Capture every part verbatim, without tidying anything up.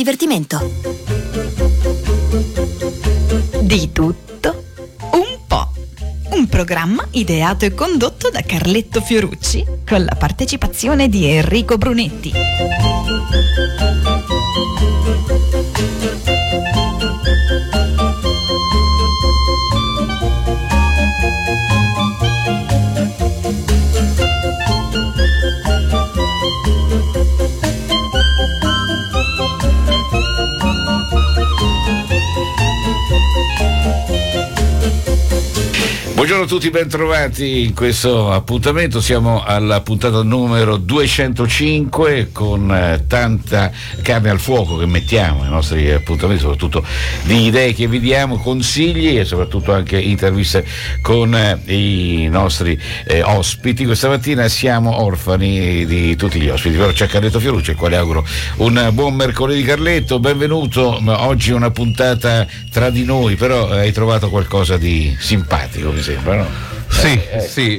divertimento. Di tutto un po'. Un programma ideato e condotto da Carletto Fiorucci con la partecipazione di Enrico Brunetti. Buongiorno a tutti, ben trovati in questo appuntamento. Siamo alla puntata numero duecentocinque con eh, tanta carne al fuoco che mettiamo ai nostri appuntamenti, soprattutto di idee che vi diamo, consigli e soprattutto anche interviste con eh, i nostri eh, ospiti. Questa mattina siamo orfani di tutti gli ospiti, però c'è Carletto Fiorucci, al quale auguro un buon mercoledì. Carletto, benvenuto. Oggi una puntata tra di noi, però hai trovato qualcosa di simpatico, mi sembra, no? Sì, eh, eh, sì,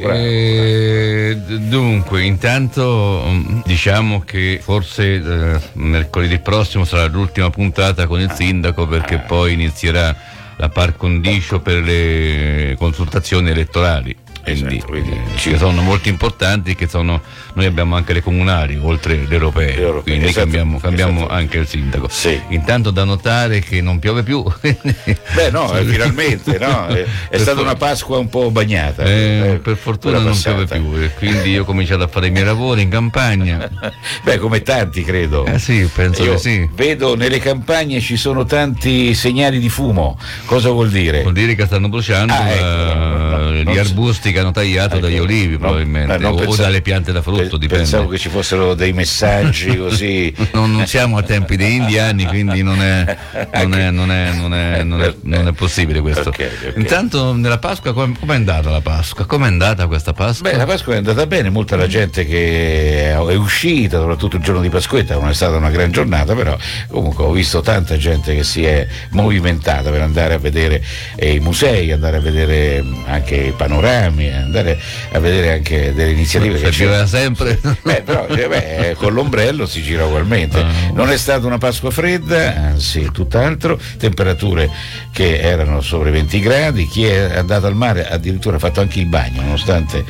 eh, dunque intanto diciamo che forse eh, mercoledì prossimo sarà l'ultima puntata con il sindaco, perché poi inizierà la par condicio per le consultazioni elettorali. Quindi, esatto, quindi eh, ci sono molti importanti che sono, noi abbiamo anche le comunali oltre le europee, europee, quindi esatto, cambiamo, cambiamo esatto. anche il sindaco. Sì. Intanto da notare che non piove più. Beh no, eh, finalmente no? è, è stata for- una Pasqua un po' bagnata, eh, eh, per fortuna quella non passata. piove più, e quindi io ho cominciato a fare i miei lavori in campagna. Beh, come tanti credo. Eh sì, penso Io che sì. vedo nelle campagne ci sono tanti segnali di fumo. Cosa vuol dire? Vuol dire che stanno bruciando Ah, ecco, eh, no, no, no, gli non arbusti che hanno tagliato Ecco, dagli olivi, no, probabilmente, eh, non o pensavo- dalle piante da frutto, pe- dipende. Pensavo che ci fossero dei messaggi così. Non, non siamo a tempi dei indiani, quindi non è, non è, non è, non è, non è, non è possibile questo. Ok, ok. Intanto nella Pasqua, com- com'è andata la Pasqua? Com'è andata questa Pasqua? Beh, la Pasqua è andata bene, molta la gente che è uscita, soprattutto il giorno di Pasquetta, non è stata una gran giornata, però comunque ho visto tanta gente che si è movimentata per andare a vedere eh, i musei, andare a vedere anche i panorami, andare a vedere anche delle iniziative Si che gira sempre. Beh, però cioè, beh, con l'ombrello si gira ugualmente. Ah. Non è stata una Pasqua fredda, anzi tutt'altro, temperature che erano sopra i venti gradi, chi è andato al mare addirittura ha fatto anche il bagno, nonostante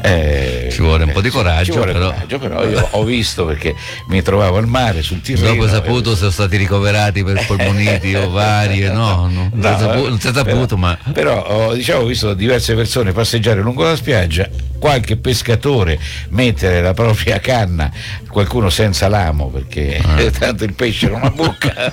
eh, Ci vuole un po' di ci coraggio, vuole però. coraggio, però io ho visto, perché mi trovavo al mare sul Tirreno. Dopo saputo eh, sono stati ricoverati per polmoniti o varie, no, no, non si è saputo, non si è saputo, però, ma però ho, diciamo, ho visto diverse persone passeggiare lungo la spiaggia, qualche pescatore mettere la propria canna, qualcuno senza l'amo perché Ah. tanto il pesce non ha bocca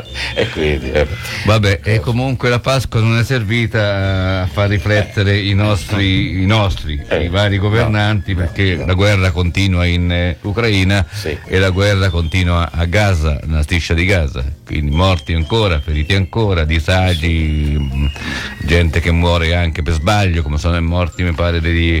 e quindi eh. vabbè, e comunque la Pasqua non è servita a far riflettere i nostri, i nostri, Eh, i vari governanti, no, perché no. la guerra continua in eh, Ucraina, Sì. e la guerra continua a Gaza, nella striscia di Gaza, quindi morti ancora, feriti ancora, disagi, mh, gente che muore anche per sbaglio, come sono morti mi pare degli,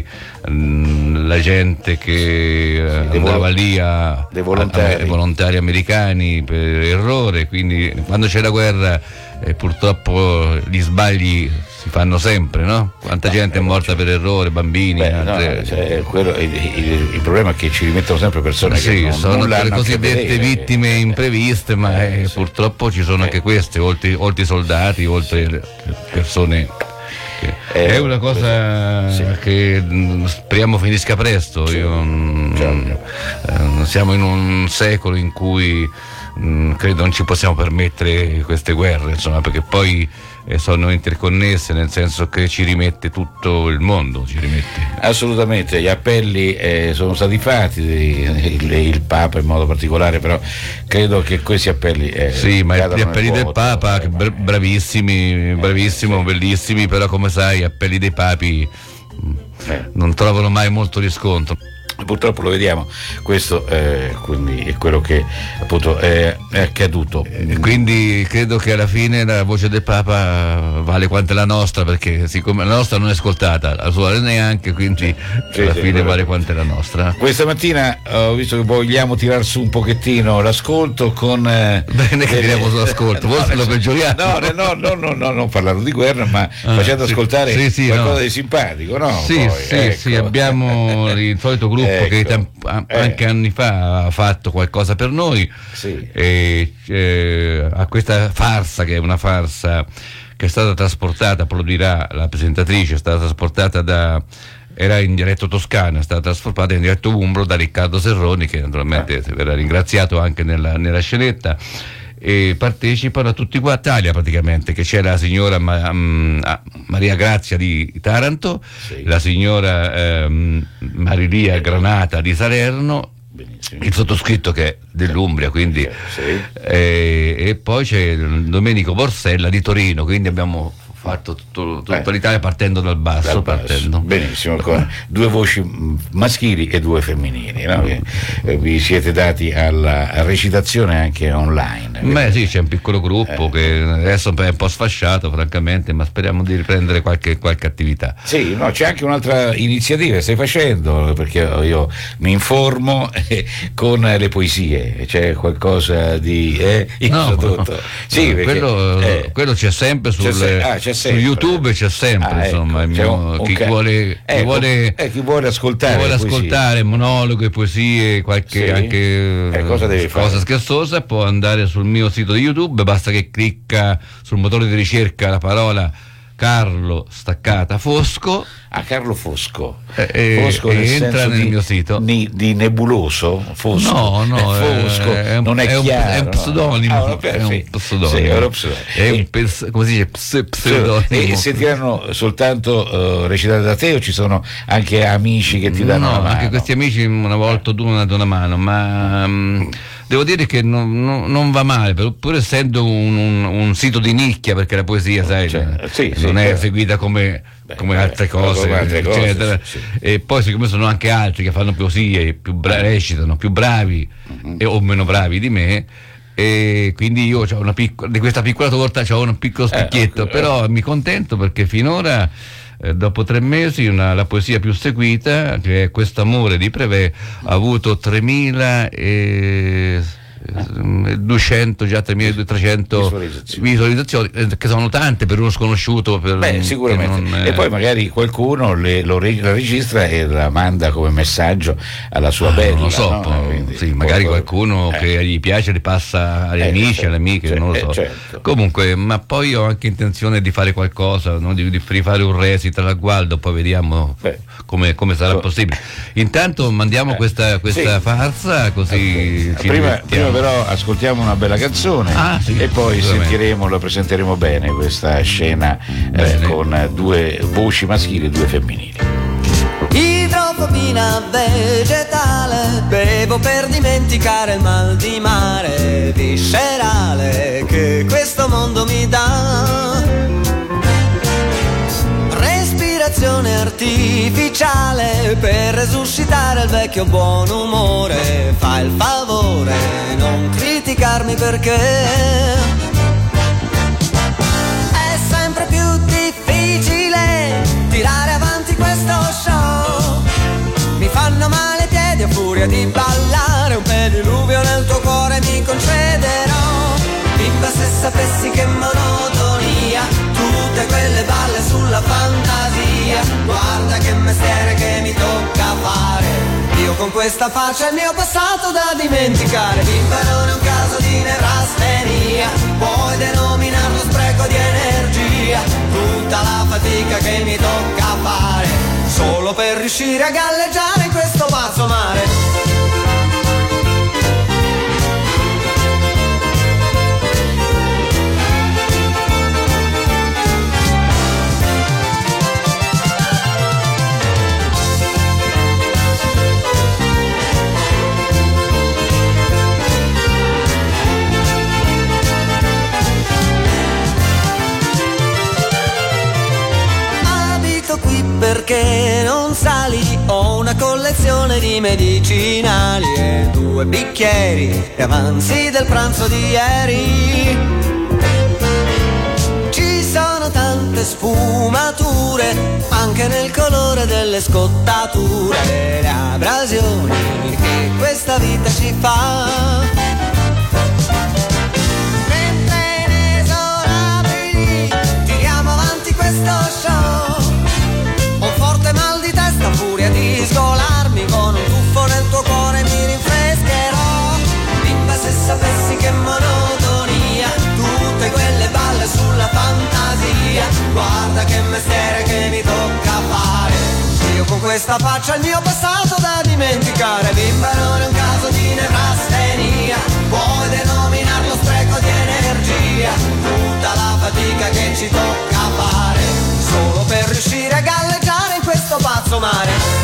mh, la gente che eh, dei andava vol- lì a, dei volontari. a- a- volontari americani per errore, quindi quando c'è la guerra eh, purtroppo gli sbagli si fanno sempre, no? Quanta gente è morta per errore, bambini, Beh, no, altre- cioè, quello, il, il- il problema è che ci rimettono sempre persone sì, che non, sono nulla le hanno a che cosiddette vedere. vittime impreviste, ma Eh, eh, sì. purtroppo ci sono anche queste, oltre, oltre i soldati, oltre le persone. che- Eh, è una cosa sì. che mh, speriamo finisca presto. Io, mh, Certo. eh, siamo in un secolo in cui mh, credo non ci possiamo permettere queste guerre, insomma, perché poi eh, sono interconnesse, nel senso che ci rimette tutto il mondo, ci rimette. Assolutamente, gli appelli eh, sono stati fatti, il, il Papa in modo particolare, però credo che questi appelli eh, Sì, ma cadano gli nel appelli del vuoto, Papa, eh, che ma- bra- bravissimi, bravissimo, bellissimi, però come sai, gli appelli dei papi mh, eh. non trovano mai molto riscontro. Purtroppo lo vediamo, questo eh, quindi è quello che appunto è, è accaduto. E quindi credo che alla fine la voce del Papa vale quanto la nostra, perché siccome la nostra non è ascoltata, la sua neanche, quindi Sì, alla sì, fine quello- vale quanto la nostra. Questa mattina ho visto che vogliamo tirar su un pochettino l'ascolto con eh, Bene che delle- tiriamo sull'ascolto, forse nel lo sen- peggioriamo. No, no, no, no, no, non parlando di guerra, ma Ah, facendo sì, ascoltare sì, sì, qualcosa no. di simpatico, no? Sì, Poi, sì, ecco. sì, abbiamo il solito gruppo che Ecco. tam- a- Eh. anche anni fa ha fatto qualcosa per noi. Sì. E, eh, a questa farsa, che è una farsa che è stata trasportata, applaudirà la presentatrice, è stata trasportata da, era in dialetto toscano, è stata trasportata in dialetto umbro da Riccardo Serroni, che naturalmente verrà ringraziato anche nella, nella scenetta. E partecipano a tutti qua Italia praticamente, che c'è la signora Ma, um, Maria Grazia di Taranto, sì. la signora um, Marilia Granata di Salerno, benissimo. Il sottoscritto che è dell'Umbria, quindi sì. eh, e poi c'è Domenico Borsella di Torino, quindi abbiamo fatto tutto, tutta eh, l'Italia partendo dal basso, dal basso. Partendo. Benissimo, con due voci maschili e due femminili, no? Che, eh, vi siete dati alla recitazione anche online. Beh sì, c'è un piccolo gruppo eh. che adesso è un po' sfasciato francamente, ma speriamo di riprendere qualche, qualche attività. Sì, no, c'è anche un'altra iniziativa che stai facendo, perché io mi informo eh, con le poesie, c'è qualcosa di eh, no, no, sì, perché, quello, eh, quello c'è sempre sul, c'è, ah, c'è su YouTube, c'è sempre, ah, insomma, ecco, mio, chi, ca- vuole, ecco, chi, vuole, eh, chi vuole ascoltare, chi vuole ascoltare monologhi, poesie, qualche sì. anche eh, cosa, deve cosa fare? scherzosa, può andare sul mio sito di YouTube, basta che clicca sul motore di ricerca la parola Carlo staccata Fosco. A Carlo Fosco, eh, Fosco eh, nel entra nel di, mio sito di, di nebuloso Fosco. No, no, è Fosco, è un, non è, è chiaro, un, è un pseudonimo, no? ah, è un pseudonimo, sì, è, un pseudonimo. è un pers- come si dice Ps- pseudonimo. E sentiranno soltanto uh, recitate da te o ci sono anche amici che ti danno no, una mano? Anche questi amici una volta tu non danno una mano, ma um, devo dire che non, non, non va male, pur essendo un, un, un sito di nicchia, perché la poesia, sai, cioè, sì, non sì, è certo. seguita come Beh, come altre cose, come altre cose eccetera. Sì, sì. E poi siccome sono anche altri che fanno poesie, più bra- recitano, più bravi mm-hmm. e, o meno bravi di me, e quindi io c'ho una piccola, di questa piccola torta c'ho un piccolo spicchietto, eh, okay. però mi contento perché finora eh, dopo tre mesi una, la poesia più seguita, che è Questo amore di Prévert, ha avuto tremila e duecento, già tremilatrecento visualizzazioni. visualizzazioni, che sono tante per uno sconosciuto. Per Beh, sicuramente. Non, eh... E poi magari qualcuno le, lo re, la registra e la manda come messaggio alla sua ah, bella. Non lo so, no? po- Quindi, sì, magari po- qualcuno eh. che gli piace li passa agli eh, amici, certo, alle amiche, certo, non lo so. Eh, certo. Comunque, ma poi ho anche intenzione di fare qualcosa, no? di, di fare un recital a Gualdo, poi vediamo come, come sarà oh. possibile. Intanto mandiamo eh. questa, questa sì. farsa, così okay. ci prima, prima però ascoltiamo una bella canzone ah, sì, e poi sentiremo, la presenteremo bene questa scena eh, con due voci maschili e due femminili. Idrofobina vegetale, bevo per dimenticare il mal di mare viscerale che questo mondo mi dà. Respirazione artificiale per resuscitare il vecchio buon umore. Fa il favore, non criticarmi perché è sempre più difficile tirare avanti questo show. Mi fanno male i piedi a furia di ballare, un pediluvio nel tuo cuore mi concederò. Bimba, se sapessi che monotonia, tutte quelle balle sulla fantasia, guarda che mestiere che mi tocca fare. Io con questa faccia il mio passato da dimenticare. Bimba, non è un caso di nevrastenia, puoi denominarlo spreco di energia, tutta la fatica che mi tocca fare solo per riuscire a galleggiare in questo pazzo mare. Qui perché non sali, ho una collezione di medicinali e due bicchieri e avanzi del pranzo di ieri. Ci sono tante sfumature anche nel colore delle scottature, le abrasioni che questa vita ci fa. Furia di sgolarmi con un tuffo nel tuo cuore mi rinfrescherò. Bimba, se sapessi che monotonia, questa faccia il mio passato da dimenticare. Bimba non è un caso di nevrastenia, puoi denominarlo spreco di energia, tutta la fatica che ci tocca fare solo per riuscire a galleggiare in questo pazzo mare.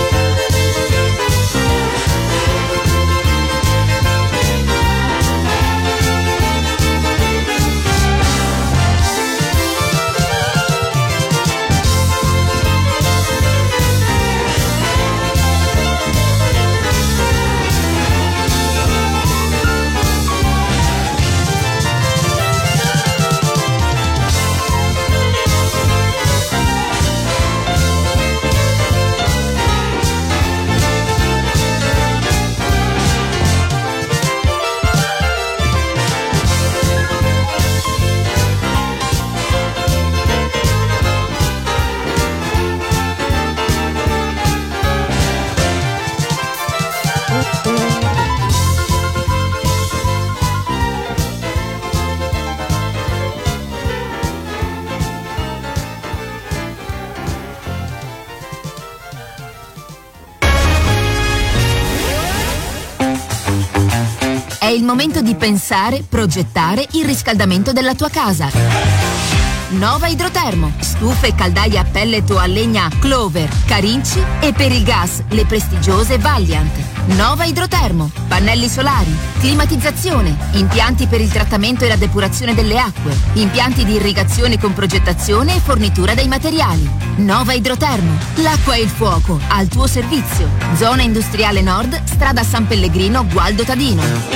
È il momento di pensare, progettare il riscaldamento della tua casa. Nova Idrotermo, stufe e caldaie a pellet o a legna Clover, Carinci e per il gas le prestigiose Valiant. Nova Idrotermo, pannelli solari, climatizzazione, impianti per il trattamento e la depurazione delle acque, impianti di irrigazione con progettazione e fornitura dei materiali. Nova Idrotermo, l'acqua e il fuoco al tuo servizio. Zona industriale nord, strada San Pellegrino, Gualdo Tadino.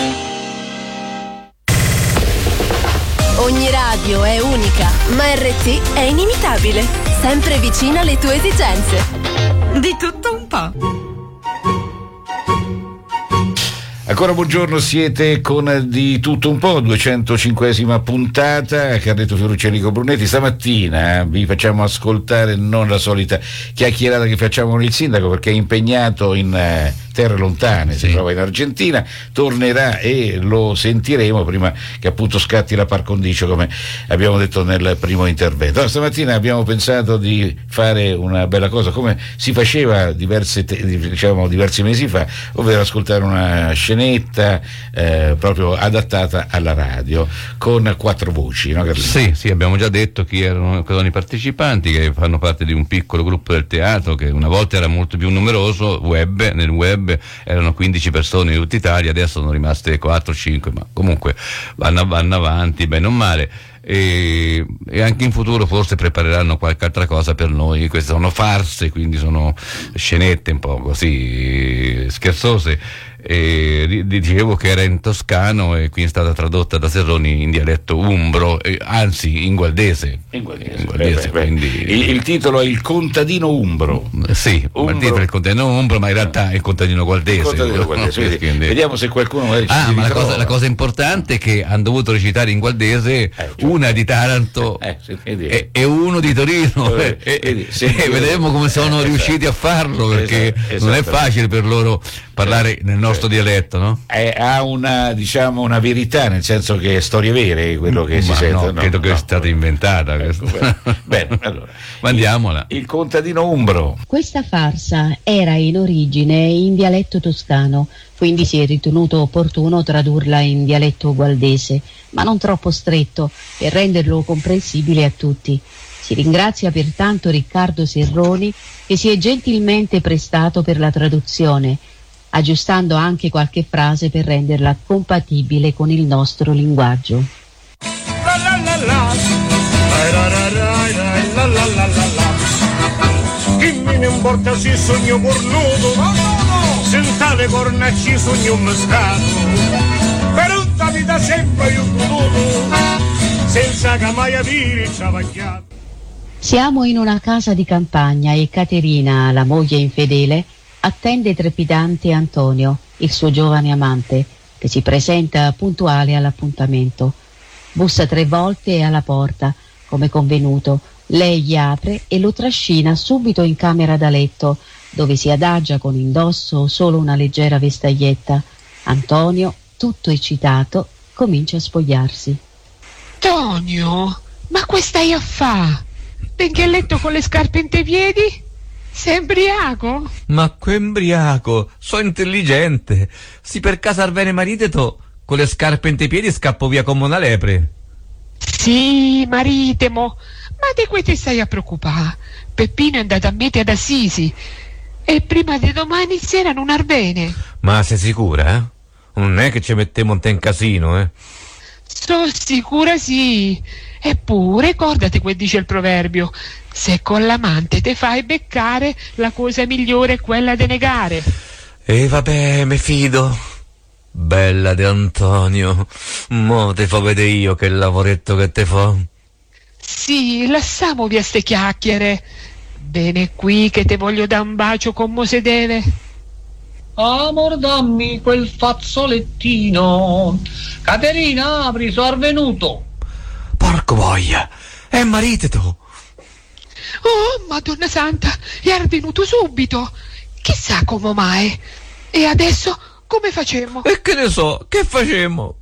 Ogni radio è unica, ma R T è inimitabile, sempre vicina alle tue esigenze. Di tutto un po'. Ancora buongiorno, siete con Di tutto un po', duecentocinquesima puntata, Carletto Fiorucci e Enrico Brunetti. Stamattina eh, vi facciamo ascoltare non la solita chiacchierata che facciamo con il sindaco, perché è impegnato in eh, terre lontane, sì. Si trova in Argentina, tornerà e lo sentiremo prima che appunto scatti la par condicio, come abbiamo detto nel primo intervento. Allora, stamattina abbiamo pensato di fare una bella cosa, come si faceva diverse te- diciamo diversi mesi fa, ovvero ascoltare una scenetta eh, proprio adattata alla radio con quattro voci, no, Carlino? Sì, sì, abbiamo già detto chi erano, chi erano i partecipanti, che fanno parte di un piccolo gruppo del teatro che una volta era molto più numeroso, web, nel web erano quindici persone in tutta Italia, adesso sono rimaste quattro cinque, ma comunque vanno, vanno avanti bene o male. E, e anche in futuro forse prepareranno qualche altra cosa per noi. Queste sono farse, quindi sono scenette un po' così scherzose. E dicevo che era in toscano e quindi è stata tradotta da Serroni in dialetto umbro, eh, anzi in gualdese. In gualdese, in gualdese, beh, beh, quindi... il, il titolo è Il contadino umbro. Sì, umbro. Il titolo è Il contadino umbro, ma in realtà è il contadino gualdese. Il contadino gualdese. Quindi... Vediamo se qualcuno magari Ah, ci ma la ritrova. cosa, la cosa importante è che hanno dovuto recitare in gualdese, eh, cioè, una di Taranto eh, sì, e, e uno di Torino, eh, e, vedi, e, sì, e vedremo come sono eh, riusciti esatto. a farlo, perché Esatto, non è esatto. facile per loro parlare nel nostro dialetto, no? Eh, ha una, diciamo, una verità, nel senso che è storie vere quello che si Ma sente. no, no, credo che no. sia stata inventata Ecco, questa. bene, bene, allora. Mandiamola. Il, il contadino umbro. Questa farsa era in origine in dialetto toscano, quindi si è ritenuto opportuno tradurla in dialetto gualdese, ma non troppo stretto, per renderlo comprensibile a tutti. Si ringrazia pertanto Riccardo Serroni, che si è gentilmente prestato per la traduzione, aggiustando anche qualche frase per renderla compatibile con il nostro linguaggio. La la la la, la la la la la la la. Chi me ne importa se sogno cornuto, no no no, senza le corna ci sogno mescato, per tutta vita sempre io goduto, senza che mai avere travagliato. Siamo in una casa di campagna e Caterina, la moglie infedele, attende trepidante Antonio, il suo giovane amante, che si presenta puntuale all'appuntamento. Bussa tre volte alla porta, come convenuto. Lei gli apre e lo trascina subito in camera da letto, dove si adagia con indosso solo una leggera vestaglietta. Antonio, tutto eccitato, comincia a spogliarsi. Tonio, ma che stai a fa'? Vengi a letto con le scarpe in te piedi? Sei embriaco? Ma qu'embriaco, so intelligente. Si per casa bene mariteto, con le scarpe in te piedi scappo via come una lepre. Sì, maritemo, ma di cui ti stai a preoccupare? Peppino è andato a mete ad Assisi e prima di domani sera non arvene. Ma sei sicura, eh? Non è che ci mettiamo un te in casino, eh? Sono sicura sì. Eppure, ricordati quel dice il proverbio: se con l'amante te fai beccare, la cosa migliore è quella di negare. E vabbè, mi fido. Bella De Antonio, mo te fa vedere io che lavoretto che te fa. Sì, lasciamo via ste chiacchiere. Bene qui che te voglio da un bacio come se deve. Amor, dammi quel fazzolettino. Caterina, apri, sono arvenuto. Porco voglia, è mariteto. Oh, Madonna Santa, è venuto subito. Chissà come mai. E adesso come facemmo? E che ne so, che facemmo?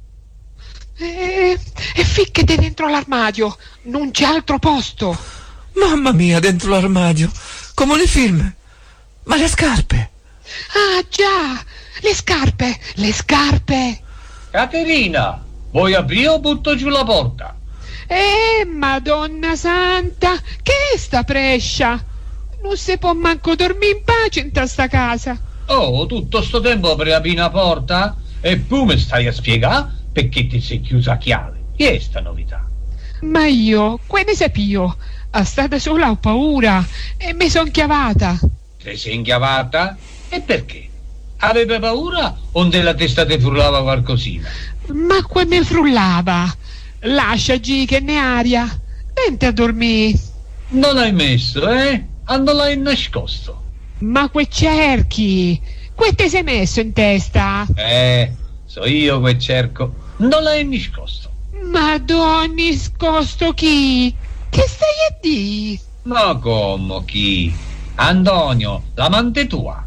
E, e ficchete dentro l'armadio, non c'è altro posto. Mamma mia, dentro l'armadio, come nei film. Ma le scarpe? Ah già, le scarpe, le scarpe. Caterina, vuoi aprire o butto giù la porta? Eh, Madonna Santa, che è sta prescia? Non si può manco dormire in pace in sta casa. Oh, tutto sto tempo per aprire la porta? E poi mi stai a spiegare perché ti sei chiusa a chiave? Che è sta novità? Ma io, che ne sapio? A stata sola ho paura e mi son chiavata. Te sei inchiavata? E perché? Aveva paura o nella testa ti frullava qualcosina? Ma qua mi frullava. Lascia G che ne aria. Vente a dormire. Non l'hai messo, eh? Non l'hai nascosto. Ma que cerchi? Que te sei messo in testa? Eh, so io che cerco. Non l'hai nascosto. Madonna, nascosto chi? Che stai a dire? Ma come chi? Antonio, l'amante tua.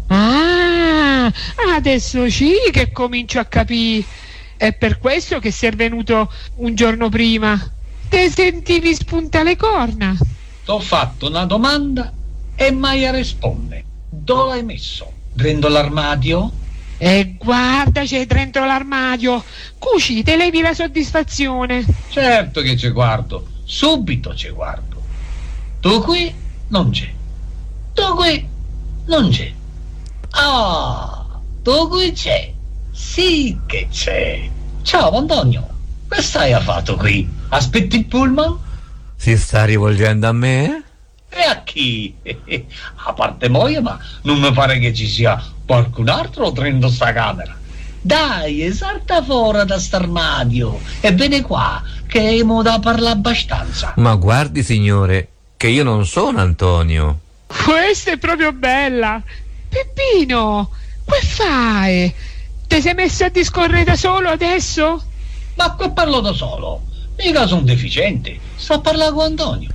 Ah, adesso sì che comincio a capire. È per questo che sei venuto un giorno prima. Te sentivi spunta le corna. T'ho fatto una domanda e mai risponde. Dove l'hai messo? Dentro l'armadio? E guarda, c'è dentro l'armadio. Cuci, te levi la soddisfazione. Certo che ci guardo, subito ci guardo. Tu qui non c'è. Tu qui non c'è. Ah, tu qui c'è. Sì che c'è. Ciao Antonio, che stai a fatto qui? Aspetti il pullman? Si sta rivolgendo a me? E a chi? A parte Moia, ma non mi pare che ci sia qualcun altro dentro sta camera. Dai, salta fuori da st'armadio e vieni qua, che abbiamo da parlare abbastanza. Ma guardi signore, che io non sono Antonio. Questa è proprio bella. Peppino, che fai? Ti sei messo a discorrere da solo adesso? Ma qua parlo da solo, mica sono deficiente, sto a parlare con Antonio.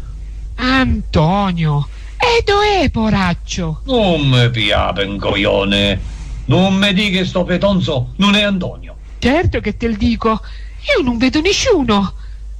Antonio, e dov'è poraccio? Non mi piace un coglione, non mi dica che sto petonzo non è Antonio. Certo che te lo dico, io non vedo nessuno.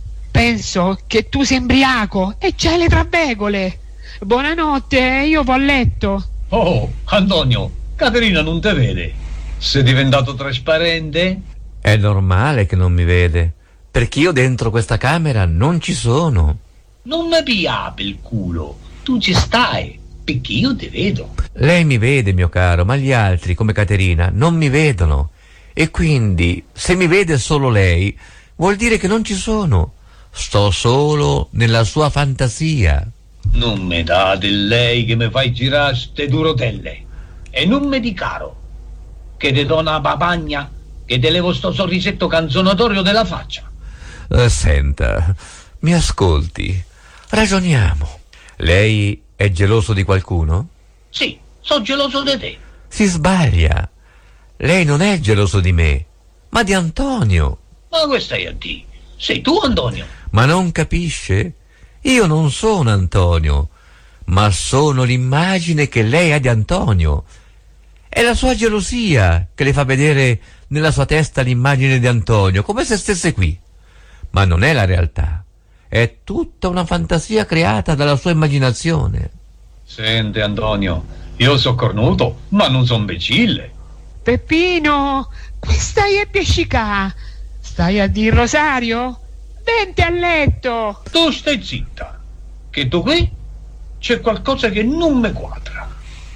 Penso che tu sei embriaco e c'hai le travegole. Buonanotte, io vado a letto. Oh, Antonio, Caterina non te vede. Sei diventato trasparente? È normale che non mi vede, perché io dentro questa camera non ci sono. Non mi pia per il culo, tu ci stai, perché io ti vedo. Lei mi vede, mio caro, ma gli altri, come Caterina, non mi vedono. E quindi, se mi vede solo lei, vuol dire che non ci sono. Sto solo nella sua fantasia. Non mi date lei che mi fai girare ste due rotelle. E non mi di caro, che te do una papagna, che te levo sto sorrisetto canzonatorio della faccia. Eh, senta, mi ascolti, ragioniamo. Lei è geloso di qualcuno? Sì, sono geloso di te. Si sbaglia. Lei non è geloso di me, ma di Antonio. Ma questo è a te. Sei tu Antonio. Ma non capisce? Io non sono Antonio, ma sono l'immagine che lei ha di Antonio. È la sua gelosia che le fa vedere nella sua testa l'immagine di Antonio, come se stesse qui. Ma non è la realtà. È tutta una fantasia creata dalla sua immaginazione. Senti Antonio, io sono cornuto, ma non sono imbecille. Peppino, qui stai a piascicà? Stai a dir rosario? Vente a letto. Tu stai zitta, che tu qui c'è qualcosa che non mi quadra.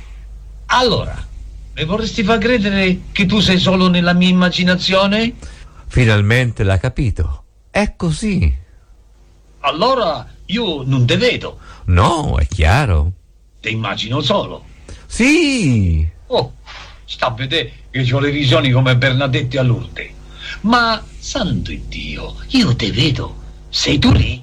Allora, mi vorresti far credere che tu sei solo nella mia immaginazione? Finalmente l'ha capito. È così. Allora io non te vedo. No, è chiaro. Te immagino solo. Sì. Oh, sta a vedere che ho le visioni come Bernadette a Lourdes. Ma, santo Dio, io te vedo. Sei tu lì?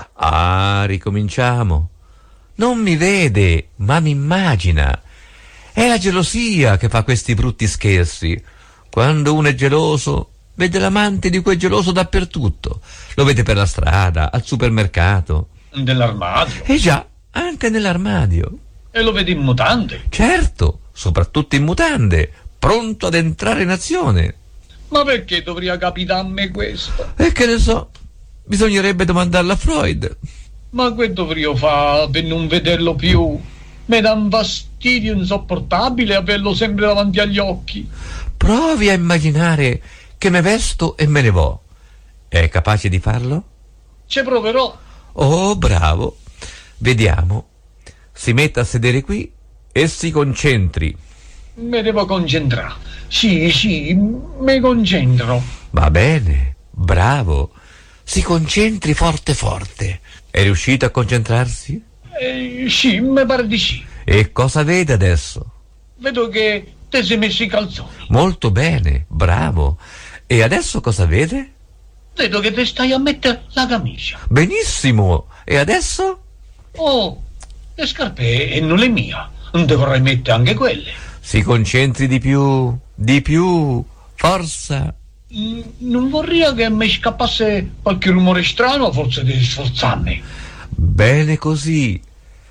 Ah, ricominciamo. Non mi vede, ma mi immagina. È la gelosia che fa questi brutti scherzi. Quando uno è geloso, vede l'amante di quel geloso dappertutto. Lo vede per la strada, al supermercato. Nell'armadio? Eh già, anche nell'armadio. E lo vedi in mutande? Certo, soprattutto in mutande, pronto ad entrare in azione. Ma perché dovrebbe capitare a me questo? E che ne so, bisognerebbe domandarlo a Freud. Ma che dovrei fare per non vederlo più? Mi dà un fastidio insopportabile averlo sempre davanti agli occhi. Provi a immaginare che me vesto e me ne vo. È capace di farlo? Ci proverò. Oh, bravo. Vediamo. Si metta a sedere qui e si concentri. Mi devo concentrare. Sì, sì, mi concentro. Va bene, bravo. Si concentri forte forte. È riuscito a concentrarsi? Eh, sì, mi pare di sì. E cosa vede adesso? Vedo che te sei messo i calzoni. Molto bene, bravo. E adesso cosa vede? Vedo che te stai a mettere la camicia. Benissimo. E adesso? Oh, le scarpe e non le mie. Non te vorrei mettere anche quelle. Si concentri di più, di più. Forza. Mm, non vorrei che mi scappasse qualche rumore strano, forse devi sforzarmi. Bene così.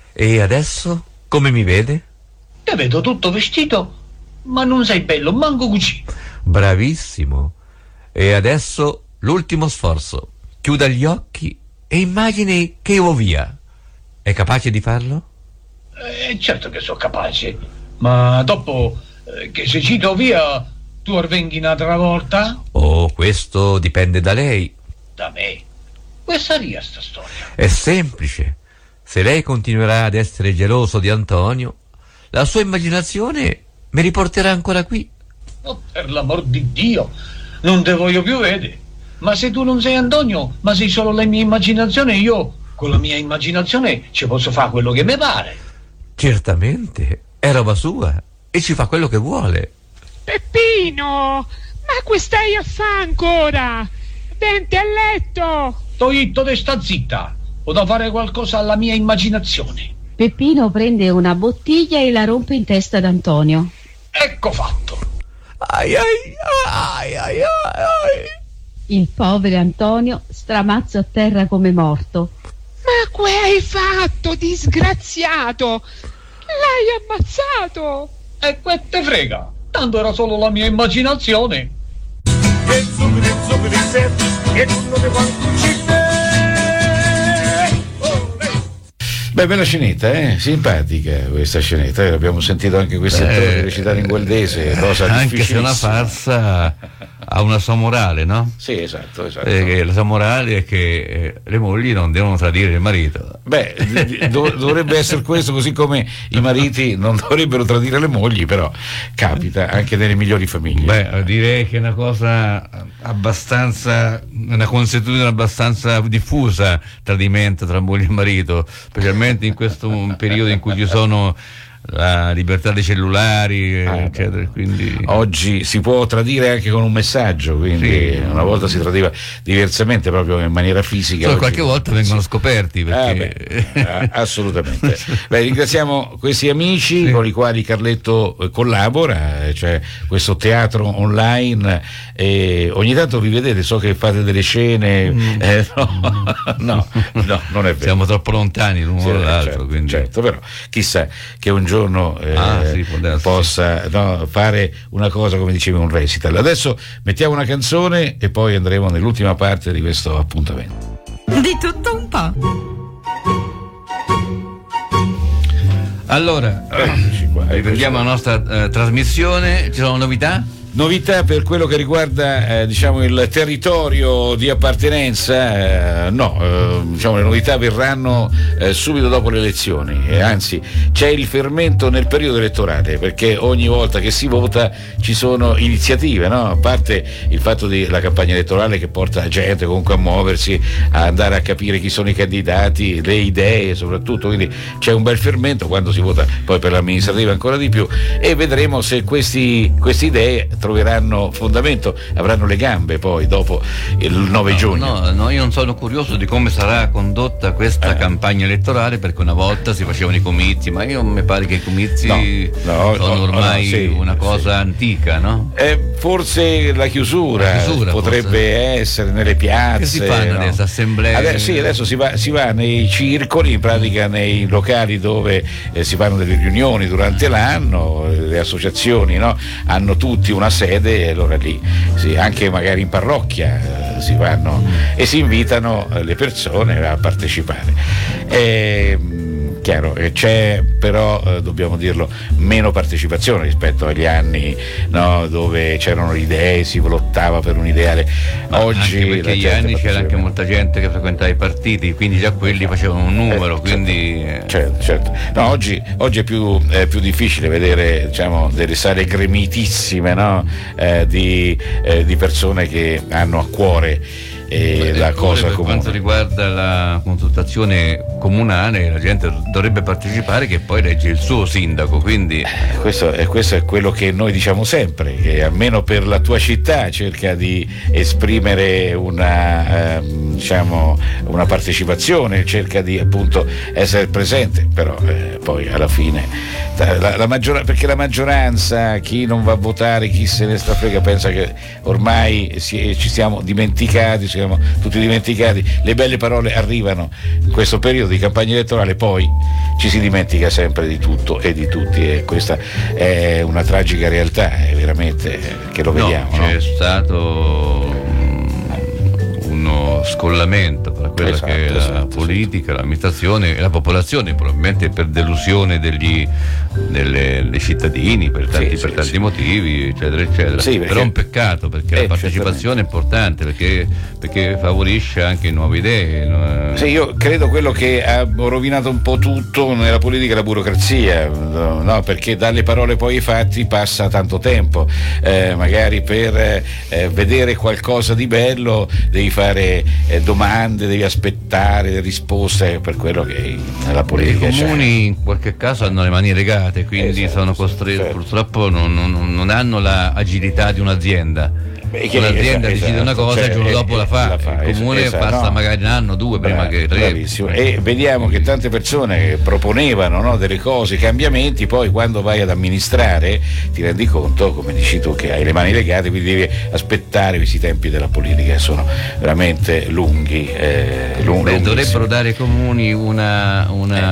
E adesso come mi vede? Te vedo tutto vestito, ma non sei bello, manco così. Bravissimo. E adesso l'ultimo sforzo. Chiuda gli occhi e immagini che io via. È capace di farlo? Eh, certo che sono capace, ma dopo eh, che se cito via, tu arvenghi un'altra volta? Oh, questo dipende da lei. Da me? Questa ria sta storia. È semplice. Se lei continuerà ad essere geloso di Antonio, la sua immaginazione mi riporterà ancora qui. Oh, per l'amor di Dio, non te voglio più vedere. Ma se tu non sei Antonio, ma sei solo la mia immaginazione, io con la mia immaginazione ci posso fare quello che mi pare. Certamente, è roba sua e ci fa quello che vuole. Peppino, ma che stai a fare ancora? Vente a letto. Toito te sta zitta, ho da fare qualcosa alla mia immaginazione. Peppino prende una bottiglia e la rompe in testa ad Antonio. Ecco fatto. Ai ai ai ai ai. Il povero Antonio stramazza a terra come morto. Ma che hai fatto, disgraziato? L'hai ammazzato. E que te frega, tanto era solo la mia immaginazione. E zuccheri, zuccheri, se, e non ne quanto ci Beh, bella scenetta, eh? Simpatica questa scenetta, eh? Abbiamo sentito anche questi attori Eh, recitare in gualdese, cosa anche se è una difficilissima. farsa ha una sua morale, no? Sì, esatto, esatto. Eh, che la sua morale è che eh, le mogli non devono tradire il marito. Beh, dov- dovrebbe essere questo, così come i mariti non dovrebbero tradire le mogli, però capita anche nelle migliori famiglie. Beh, direi che è una cosa abbastanza, una consuetudine abbastanza diffusa, tradimento tra moglie e marito, specialmente in questo periodo in cui ci sono la libertà dei cellulari, Ah, eccetera. Quindi oggi si può tradire anche con un messaggio, quindi Sì. una volta si tradiva diversamente, proprio in maniera fisica. solo oggi- qualche volta vengono scoperti Ah, perché beh, ah, assolutamente. Beh, ringraziamo questi amici Sì. con i quali Carletto eh, collabora, eh, cioè questo teatro online, e ogni tanto vi vedete, so che fate delle scene, Mm. eh, no, no, no, non è vero. siamo troppo lontani l'uno Sì, dall'altro. certo, quindi. certo, però chissà che un giorno eh, Ah, sì, può darsi. possa no, fare una cosa come dicevi, un recital. Adesso mettiamo una canzone e poi andremo nell'ultima parte di questo appuntamento. Di tutto un po'. Allora, riprendiamo la nostra eh, trasmissione. Ci sono novità? Novità per quello che riguarda eh, diciamo il territorio di appartenenza, eh, no, eh, diciamo le novità verranno eh, subito dopo le elezioni, e anzi c'è il fermento nel periodo elettorale, perché ogni volta che si vota ci sono iniziative, no? A parte il fatto della campagna elettorale che porta la gente comunque a muoversi, a andare a capire chi sono i candidati, le idee soprattutto, quindi c'è un bel fermento quando si vota poi per l'amministrativa ancora di più, e vedremo se questi, queste idee troveranno fondamento, avranno le gambe poi dopo il nove no, giugno. No, no, io non sono curioso di come sarà condotta questa eh. campagna elettorale, perché una volta si facevano i comizi, ma io mi pare che i comizi no, no, sono no, ormai no, sì, una cosa sì. antica, no? Eh, forse la chiusura, la chiusura potrebbe forse. essere nelle piazze. Che si fanno no? adesso? Assemblee? Adesso, sì, adesso si va, si va nei circoli, in pratica nei locali dove eh, si fanno delle riunioni durante l'anno, le associazioni no? hanno tutti una sede, e allora lì sì, anche magari in parrocchia eh, si vanno e si invitano eh, le persone a partecipare. E, chiaro, c'è però, eh, dobbiamo dirlo, meno partecipazione rispetto agli anni no, dove c'erano idee, si lottava per un ideale. Oggi anche perché agli anni c'era anche molta gente che frequentava i partiti, quindi già quelli facevano un numero, eh, quindi certo, certo. No, oggi, oggi è più, è più difficile vedere diciamo, delle sale gremitissime no? eh, di, eh, di persone che hanno a cuore e la cosa per comune. Quanto riguarda la consultazione comunale, la gente dovrebbe partecipare, che poi elegge il suo sindaco, quindi questo è, questo è quello che noi diciamo sempre, che almeno per la tua città cerca di esprimere una eh, diciamo una partecipazione, cerca di appunto essere presente, però eh, poi alla fine la, la maggior, perché la maggioranza, chi non va a votare, chi se ne sta frega, pensa che ormai si, ci siamo dimenticati, siamo tutti dimenticati, le belle parole arrivano in questo periodo di campagna elettorale, poi ci si dimentica sempre di tutto e di tutti, e questa è una tragica realtà, è veramente che lo vediamo. No, c'è no? stato uno scollamento tra quella esatto, che è la esatto, politica, esatto. l'amministrazione e la popolazione, probabilmente per delusione degli delle, dei cittadini per tanti, sì, per sì, tanti sì. motivi, eccetera, eccetera. Sì, perché, però è un peccato, perché eh, la partecipazione è importante, perché, perché favorisce anche nuove idee. Sì, io credo quello che ha rovinato un po' tutto nella politica è la burocrazia, no? Perché dalle parole poi ai fatti passa tanto tempo, eh, magari per eh, vedere qualcosa di bello devi fare eh, domande, devi aspettare risposte, per quello che nella politica i comuni c'è. In qualche caso hanno le mani legate, quindi esatto, sono costretti, certo. purtroppo non, non, non hanno la agilità di un'azienda. Beh, un'azienda esatto, decide una cosa, cioè, il giorno dopo la fa, la fa il comune esatto, passa no. magari un anno, due prima Bra- che tre. Bravissimo. E vediamo che tante persone proponevano no, delle cose, cambiamenti, poi quando vai ad amministrare ti rendi conto, come dici tu, che hai le mani legate, quindi devi aspettare questi tempi della politica, sono veramente lunghi. Eh, lung- Beh, dovrebbero dare ai comuni una,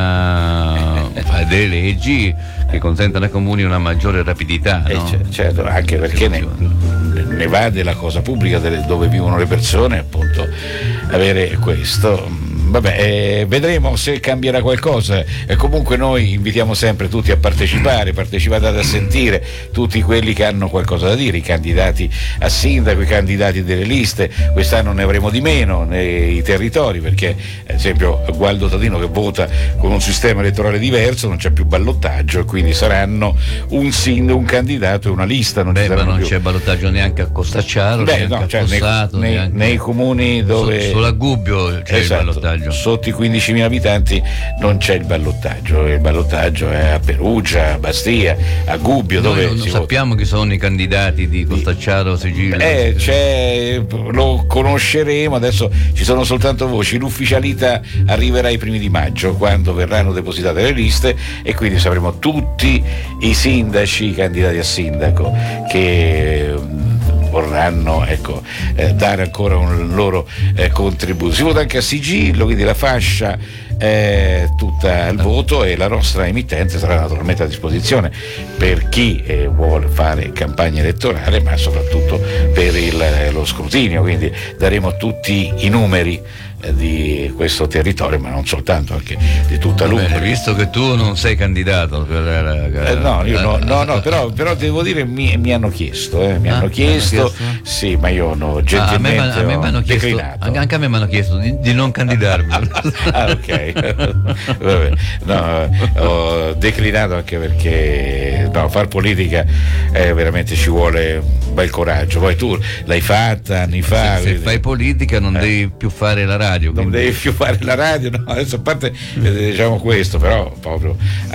una eh. delle leggi che consentano ai comuni una maggiore rapidità. Eh, no? Certo, anche perché ne, ne va della cosa pubblica delle, dove vivono le persone, appunto, avere questo. Vabbè, eh, vedremo se cambierà qualcosa, e comunque noi invitiamo sempre tutti a partecipare, partecipate ad sentire tutti quelli che hanno qualcosa da dire, i candidati a sindaco, i candidati delle liste. Quest'anno ne avremo di meno nei territori, perché ad esempio Gualdo Tadino, che vota con un sistema elettorale diverso, non c'è più ballottaggio, e quindi saranno un sindaco, un candidato e una lista. Non, Beh, ma non più. c'è ballottaggio neanche a Costacciaro, Beh, neanche no, a cioè, Cossato, nei, neanche... nei comuni dove solo a Gubbio c'è esatto. il ballottaggio. Sotto i quindicimila abitanti non c'è il ballottaggio, il ballottaggio è a Perugia, a Bastia, a Gubbio. Noi dove non si sappiamo vota. Chi sono i candidati di Costacciaro, Sigillo. Eh, c'è, lo conosceremo, adesso ci sono soltanto voci, l'ufficialità arriverà ai primi di maggio, quando verranno depositate le liste, e quindi sapremo tutti i sindaci, i candidati a sindaco che vorranno ecco, eh, dare ancora un loro eh, contributo. Si vota anche a sigillo, quindi la fascia eh, tutta al voto, e la nostra emittente sarà naturalmente a disposizione per chi eh, vuole fare campagna elettorale, ma soprattutto per il, lo scrutinio, quindi daremo tutti i numeri di questo territorio, ma non soltanto, anche di tutta l'Umbria. Visto che tu non sei candidato per la, eh, no, io no, no, no però, però devo dire mi, mi hanno chiesto, eh, mi ah, hanno chiesto, chiesto, sì, ma io no, gentilmente ah, a me, a me hanno chiesto, anche a me mi hanno chiesto di, di non candidarmi. Ah, ok. Vabbè, no, ho declinato anche perché no, far politica eh, veramente ci vuole un bel coraggio. Poi tu l'hai fatta anni fa. Se, se fai politica non eh. devi più fare la radio. Non quindi... devi più fare la radio, no, adesso a parte eh, diciamo questo, però proprio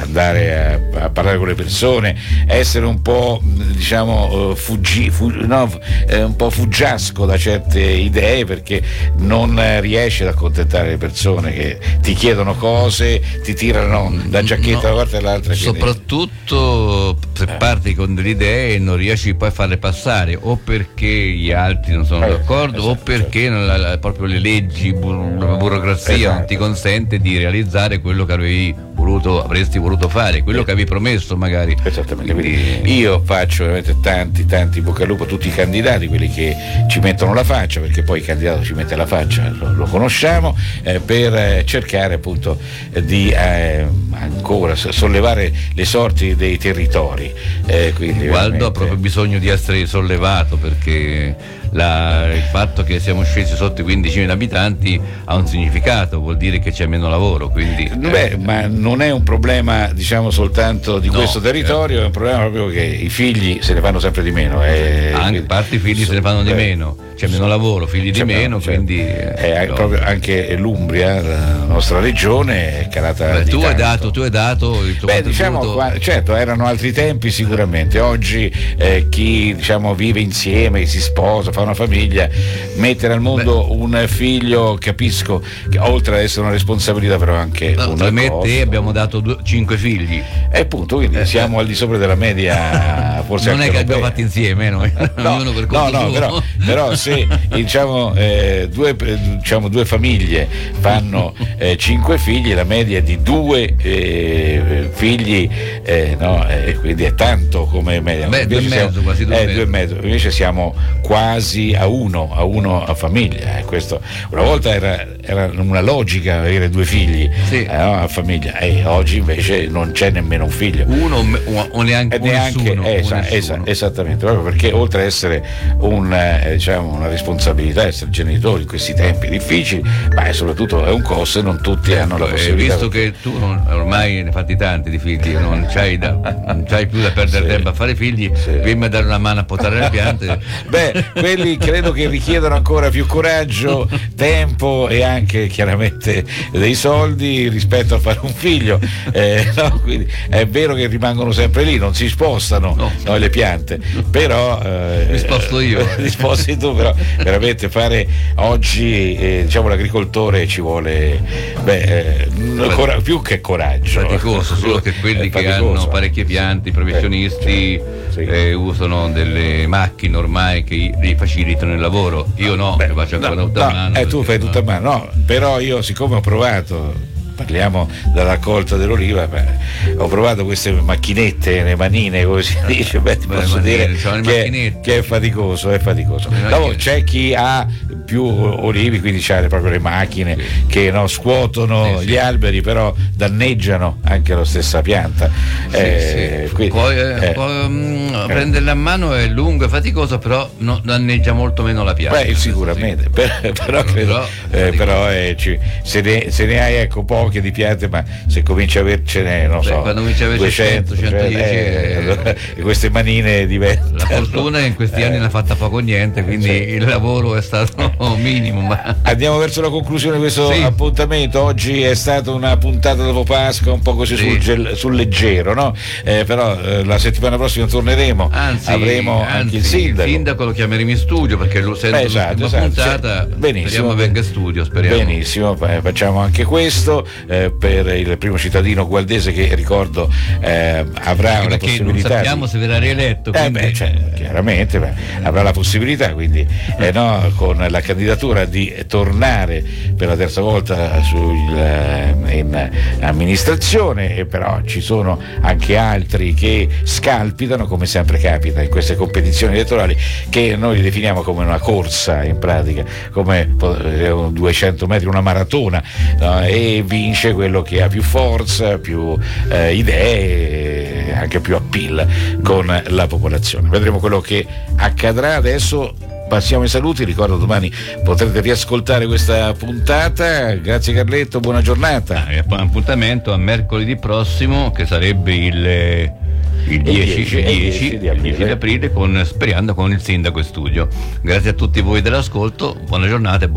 andare a, a parlare con le persone, essere un po' diciamo fuggi, fu, no, eh, un po' fuggiasco da certe idee, perché non riesci ad accontentare le persone che ti chiedono cose, ti tirano la giacchetta no, da una parte all'altra. Soprattutto se parti con delle idee e non riesci poi a farle passare, o perché gli altri non sono eh, d'accordo, esatto, o perché certo. non la, proprio le leggi, la burocrazia esatto. non ti consente di realizzare quello che avevi voluto, avresti voluto fare, quello eh. che avevi promesso magari. Esattamente. Quindi io faccio veramente tanti tanti bocca al lupo a tutti i candidati, quelli che ci mettono la faccia, perché poi il candidato ci mette la faccia, lo, lo conosciamo, eh, per eh, cercare appunto eh, di eh, ancora sollevare le sorti dei territori. Eh, quindi Gualdo veramente... ha proprio bisogno di essere sollevato, perché la, il fatto che siamo scesi sotto i quindicimila abitanti ha un significato, vuol dire che c'è meno lavoro, quindi beh, eh, ma non è un problema diciamo soltanto di no, questo territorio, eh. è un problema proprio che i figli se ne fanno sempre di meno, eh, anche a parte i figli se ne fanno di meno, c'è meno lavoro, figli di meno, cioè, quindi è no. proprio anche l'Umbria, la nostra regione, è calata. Beh, di tu tanto. hai dato tu hai dato il tuo Beh, diciamo, qua, certo, erano altri tempi sicuramente. Oggi eh, chi diciamo vive insieme, si sposa, fa una famiglia, mettere al mondo Beh. un figlio, capisco che oltre ad essere una responsabilità però anche no, una tra me e cosa. te abbiamo dato due, cinque figli e appunto quindi eh, siamo al di sopra della media, forse non anche è che europea. abbiamo fatti insieme noi no, per no, no però, però se diciamo eh, due, diciamo due famiglie fanno eh, cinque figli, la media è di due eh, figli, eh, no, eh, quindi è tanto come media. Beh, due e mezzo, siamo, quasi due eh, e mezzo. due e mezzo, invece siamo quasi a uno, a uno a famiglia. Eh, questo, una volta era, era una logica avere due figli sì. eh, no, a famiglia, e oggi invece non c'è nemmeno un figlio. Uno o, o neanche, eh, neanche nessuno, esa, o nessuno. Esa, esattamente, proprio perché oltre ad essere un, eh, diciamo, una responsabilità, essere genitori in questi tempi difficili, ma è soprattutto è un costo e non tutti eh, hanno la possibilità. Visto che tu non, ormai ne hai fatti tanti di figli, non c'hai, da, non c'hai più da perdere sì. tempo a fare figli, sì. vieni a dare una mano a potare le piante. Beh, quelli credo che richiedono ancora più coraggio, tempo e anche chiaramente dei soldi rispetto a fare un figlio. Eh, no, quindi è vero che rimangono sempre lì, non si spostano no. No, le piante, però eh, mi sposto io. Ti sposti tu, però veramente fare oggi eh, diciamo l'agricoltore ci vuole beh, eh, cora- più che coraggio. Faticoso, solo che quelli che hanno parecchie piante, i professionisti eh, sì. eh, usano delle macchine ormai che gli facilitano il lavoro. Io no, beh, faccio ancora no, tutta no, mano. Eh, tu fai tutta a mano, no, però io siccome ho provato, parliamo della raccolta dell'oliva, beh, ho provato queste macchinette, le manine, come si dice, beh, ti beh, posso manine, dire che è, che è faticoso, è faticoso. Dopo c'è chi ha più olivi, quindi c'ha proprio le macchine sì. che no, scuotono sì, gli sì. alberi, però danneggiano anche la stessa pianta. Sì, eh, sì. Quindi, poi, eh, eh, poi um, prenderla a mano è lungo e faticoso, però no, danneggia molto meno la pianta. Beh, sicuramente, per, però, credo, però, eh, però eh, ci, se, ne, se ne hai ecco poche di piante, ma se cominci a avercene non Beh, so quando cominci a averci duecento, centodieci eh, allora, e queste manine diventano. La fortuna è che in questi eh, anni non ha fatta poco niente, quindi cioè, il lavoro è stato minimo. Ma... Andiamo verso la conclusione di questo sì. appuntamento. Oggi è stata una puntata dopo Pasqua un po' così sì. sul, gel, sul leggero, no? Eh, però eh, la settimana prossima torneremo, anzi, avremo anzi, anche il sindaco. Il sindaco lo chiameremo in studio perché lo sento Beh, esatto, esatto, puntata. Benissimo, speriamo venga in studio, speriamo. Benissimo, facciamo anche questo eh, per il primo cittadino gualdese che ricordo eh, avrà anche la possibilità. Non sappiamo di... se verrà rieletto. Eh beh, cioè, chiaramente beh, avrà la possibilità, quindi eh, no, con la candidatura di tornare per la terza volta sul, in amministrazione, e però ci sono anche altri che scalpitano, come sempre capita in queste competizioni elettorali, che noi definiamo come una corsa, in pratica come duecento metri, una maratona, no? E vince quello che ha più forza, più eh, idee, anche più appeal con la popolazione. Vedremo quello che accadrà. Adesso passiamo ai saluti, ricordo domani potrete riascoltare questa puntata. Grazie Carletto, buona giornata. E poi appuntamento a mercoledì prossimo, che sarebbe il il dieci, il dieci di aprile, il dieci di aprile con, speriamo con il sindaco in studio. Grazie a tutti voi dell'ascolto, buona giornata e buona